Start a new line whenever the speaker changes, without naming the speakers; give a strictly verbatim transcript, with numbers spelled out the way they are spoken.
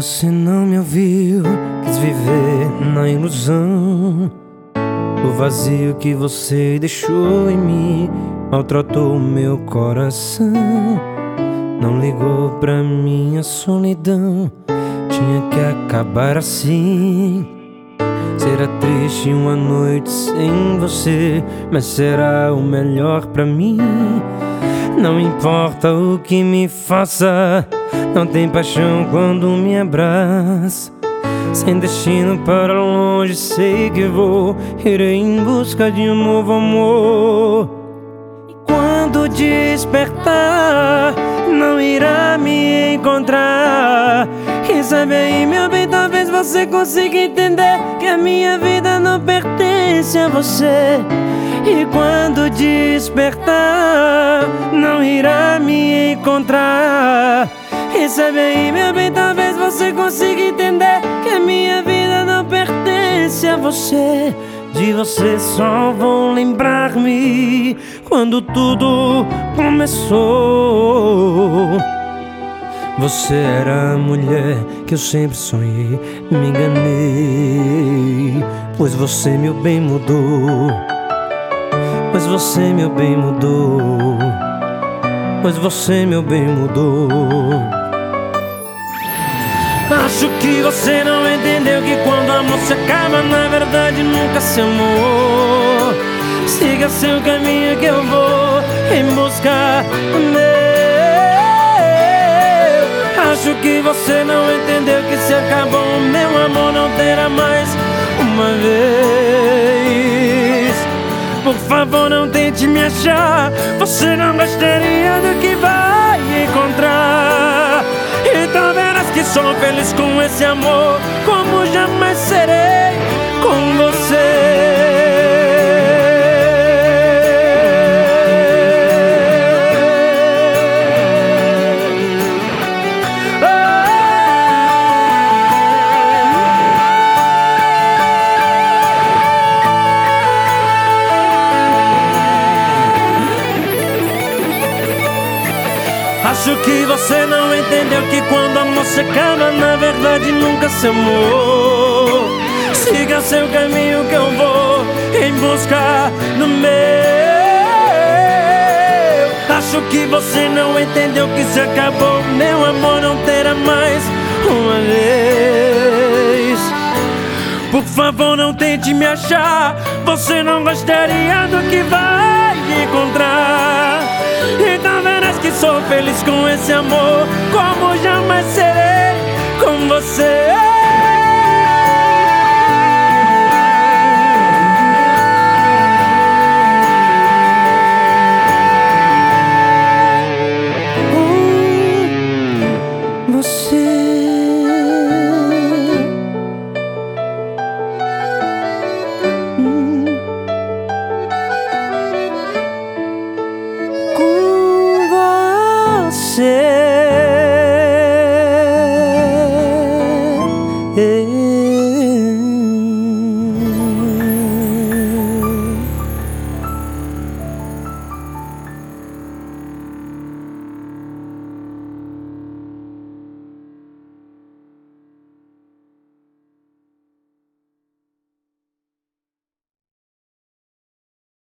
Você não me ouviu, quis viver na ilusão. O vazio que você deixou em mim maltratou o meu coração. Não ligou pra minha solidão, tinha que acabar assim. Será triste uma noite sem você, mas será o melhor pra mim. Não importa o que me faça, não tem paixão quando me abraça. Sem destino para longe, sei que vou, irei em busca de um novo amor. E quando despertar, não irá me encontrar. E sabe aí, meu bem, talvez você consiga entender que a minha vida não pertence a você. E quando despertar, não irá me encontrar. E sabe aí, meu bem, talvez você consiga entender que a minha vida não pertence a você. De você só vou lembrar-me quando tudo começou. Você era a mulher que eu sempre sonhei, me enganei, pois você, meu bem, mudou. Pois você, meu bem, mudou. Pois você, meu bem, mudou. Acho que você não entendeu que quando o amor se acaba, na verdade nunca se amou. Siga seu caminho que eu vou em busca do meu. Acho que você não entendeu que se acabou o meu amor, não terá mais uma vez. Por favor, não tente me achar, você não gostaria do que vai encontrar. Então verás que sou feliz com esse amor, como jamais serei com você. Acho que você não entendeu que quando o amor se acaba, na verdade nunca se amou. Siga seu caminho que eu vou em busca do meu. Acho que você não entendeu que se acabou meu amor, não terá mais uma vez. Por favor, não tente me achar, você não gostaria do que vai encontrar. Então verás que sou feliz com esse amor, como jamais serei com você. Com você. Você,